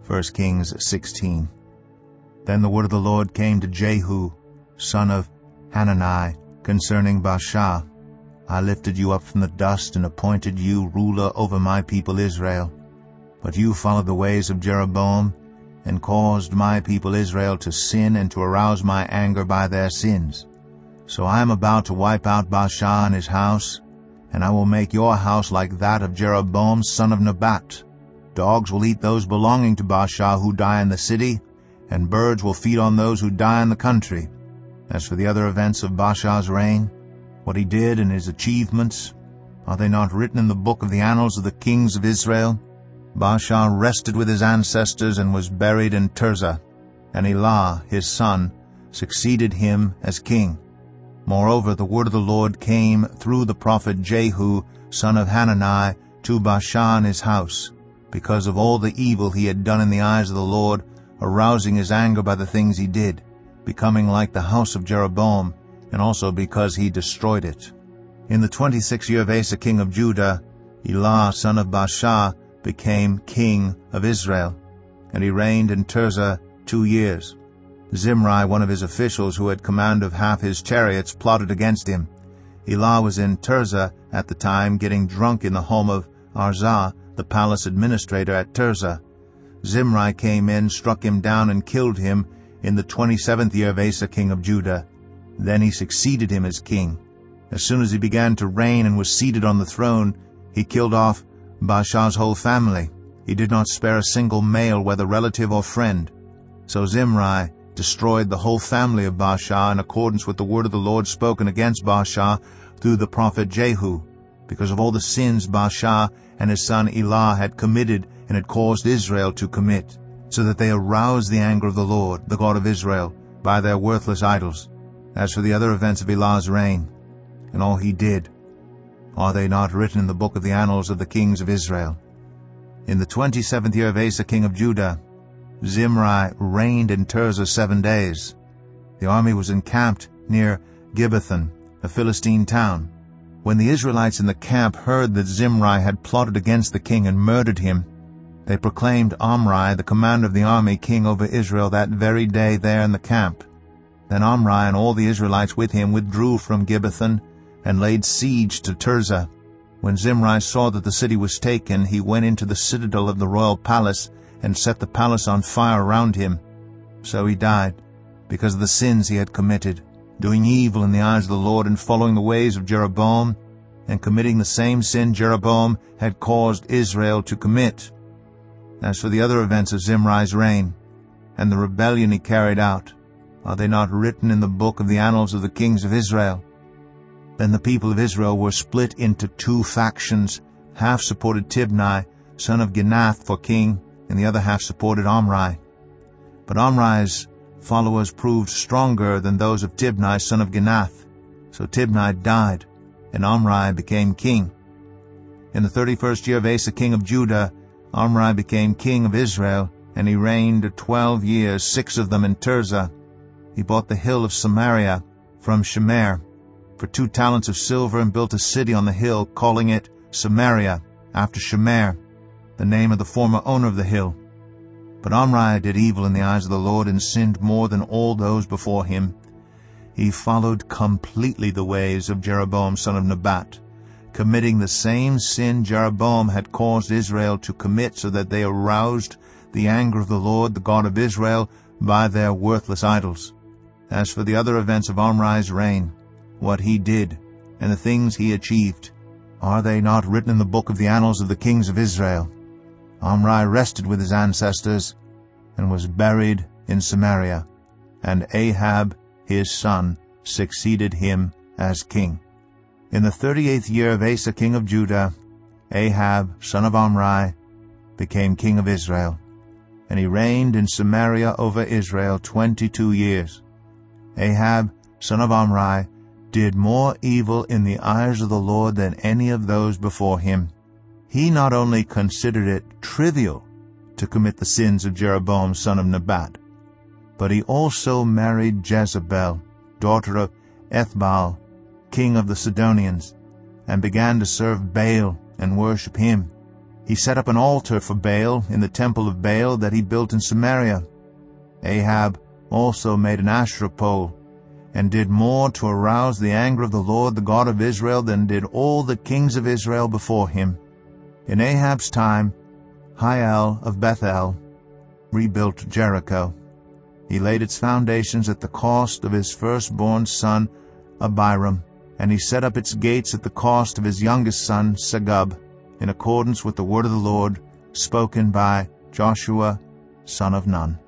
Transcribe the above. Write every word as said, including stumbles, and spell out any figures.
First Kings sixteen. Then the word of the Lord came to Jehu, son of Hanani, concerning Baasha. I lifted you up from the dust and appointed you ruler over my people Israel. But you followed the ways of Jeroboam, and caused my people Israel to sin and to arouse my anger by their sins. So I am about to wipe out Baasha and his house, and I will make your house like that of Jeroboam son of Nebat. Dogs will eat those belonging to Baasha who die in the city, and birds will feed on those who die in the country. As for the other events of Baasha's reign, what he did and his achievements, are they not written in the book of the annals of the kings of Israel? Baasha rested with his ancestors and was buried in Tirzah, and Elah, his son, succeeded him as king. Moreover, the word of the Lord came through the prophet Jehu, son of Hanani, to Baasha and his house, because of all the evil he had done in the eyes of the Lord, arousing his anger by the things he did, becoming like the house of Jeroboam, and also because he destroyed it. In the twenty-sixth year of Asa king of Judah, Elah son of Baasha became king of Israel, and he reigned in Tirzah two years. Zimri, one of his officials who had command of half his chariots, plotted against him. Elah was in Tirzah at the time, getting drunk in the home of Arzah, the palace administrator at Tirzah. Zimri came in, struck him down, and killed him in the twenty-seventh year of Asa king of Judah. Then he succeeded him as king. As soon as he began to reign and was seated on the throne, he killed off Baasha's whole family. He did not spare a single male, whether relative or friend. So Zimri destroyed the whole family of Baasha in accordance with the word of the Lord spoken against Baasha through the prophet Jehu, because of all the sins Baasha and his son Elah had committed and had caused Israel to commit, so that they aroused the anger of the Lord, the God of Israel, by their worthless idols. As for the other events of Elah's reign, and all he did, are they not written in the book of the annals of the kings of Israel? In the twenty-seventh year of Asa king of Judah, Zimri reigned in Tirzah seven days. The army was encamped near Gibbethon, a Philistine town. When the Israelites in the camp heard that Zimri had plotted against the king and murdered him, they proclaimed Omri, the commander of the army, king over Israel that very day there in the camp. Then Omri and all the Israelites with him withdrew from Gibbethon and laid siege to Tirzah. When Zimri saw that the city was taken, he went into the citadel of the royal palace and set the palace on fire around him. So he died, because of the sins he had committed, doing evil in the eyes of the Lord and following the ways of Jeroboam, and committing the same sin Jeroboam had caused Israel to commit. As for the other events of Zimri's reign, and the rebellion he carried out, are they not written in the book of the annals of the kings of Israel? Then the people of Israel were split into two factions. Half supported Tibni, son of Ginath, for king, and the other half supported Omri. But Omri's followers proved stronger than those of Tibni, son of Ginath. So Tibni died, and Omri became king. In the thirty-first year of Asa king of Judah, Omri became king of Israel, and he reigned twelve years, six of them in Tirzah. He bought the hill of Samaria from Shemer for two talents of silver, and built a city on the hill, calling it Samaria, after Shemer, the name of the former owner of the hill. But Omri did evil in the eyes of the Lord, and sinned more than all those before him. He followed completely the ways of Jeroboam son of Nebat, committing the same sin Jeroboam had caused Israel to commit, so that they aroused the anger of the Lord, the God of Israel, by their worthless idols. As for the other events of Omri's reign, what he did, and the things he achieved, are they not written in the book of the annals of the kings of Israel? Omri rested with his ancestors, and was buried in Samaria, and Ahab his son succeeded him as king. In the thirty-eighth year of Asa king of Judah, Ahab son of Omri became king of Israel, and he reigned in Samaria over Israel twenty-two years. Ahab son of Omri did more evil in the eyes of the Lord than any of those before him. He not only considered it trivial to commit the sins of Jeroboam son of Nebat, but he also married Jezebel, daughter of Ethbaal, king of the Sidonians, and began to serve Baal and worship him. He set up an altar for Baal in the temple of Baal that he built in Samaria. Ahab also made an Asherah pole, and did more to arouse the anger of the Lord, the God of Israel, than did all the kings of Israel before him. In Ahab's time, Hiel of Bethel rebuilt Jericho. He laid its foundations at the cost of his firstborn son Abiram, and he set up its gates at the cost of his youngest son Segub, in accordance with the word of the Lord spoken by Joshua son of Nun.